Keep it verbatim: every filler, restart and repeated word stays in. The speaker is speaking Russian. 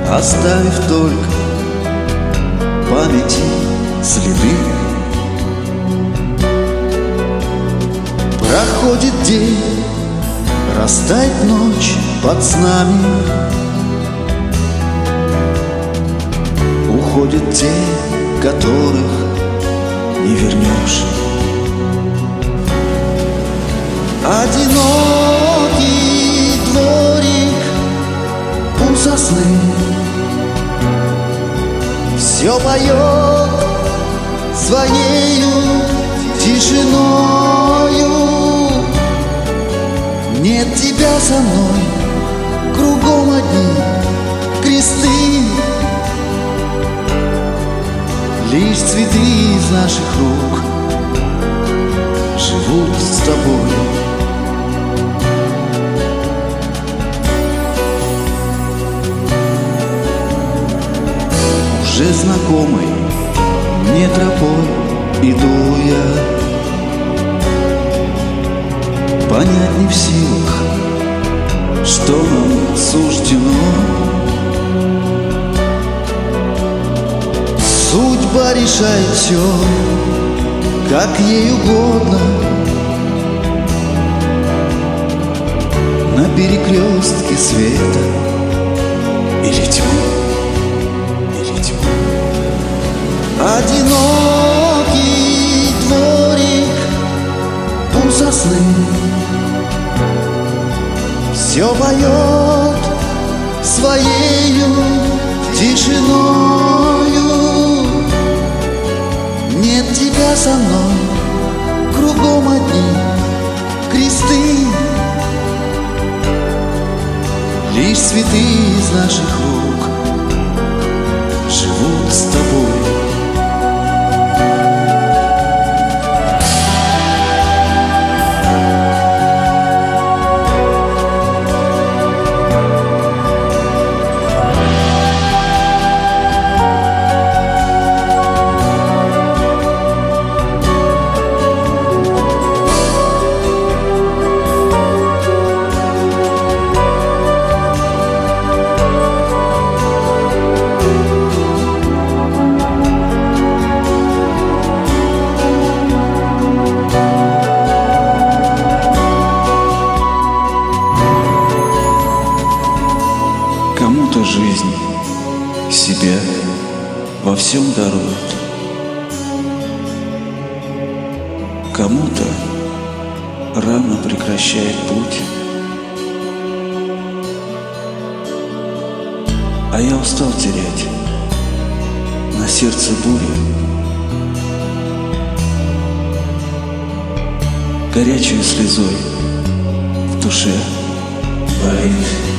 оставив только в памяти следы. Проходит день, растает ночь под снами, уходят те, которых не вернешь. Одинокий дворик у сосны все поет своею тишиною. Нет тебя со мной, кругом одни кресты, лишь цветы из наших рук живут с тобой. Уже знакомой мне тропой иду я, понять не в силах, что нам суждено. Судьба решает все, как ей угодно. На перекрестке света или тьмы, или тьмы. Одинокий дворик у сосны все поет своею тишиною. Нет тебя со мной, кругом одни кресты, лишь цветы из наших рук живут с тобой. Кому-то жизнь себя во всем дарует, кому-то рано прекращает путь. А я устал терять на сердце бурю, горячую слезой в душе болит.